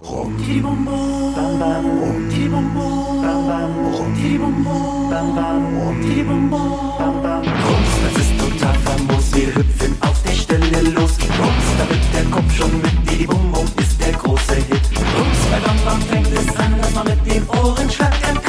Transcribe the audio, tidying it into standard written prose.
Rum, tidi bum bum, bam bam, rum, tidi bum bum, bam bam, rum, tidi bum bum, bam bam, rum, tidi bum bum, bam bam. Rums, das ist total famos, wir hüpfen auf der Stelle los. Rums, da wird der Kopf schon mit, tidi bum bum ist der große Hit. Rums, bei Bam Bam fängt es an, dass man mit den Ohren schlackert.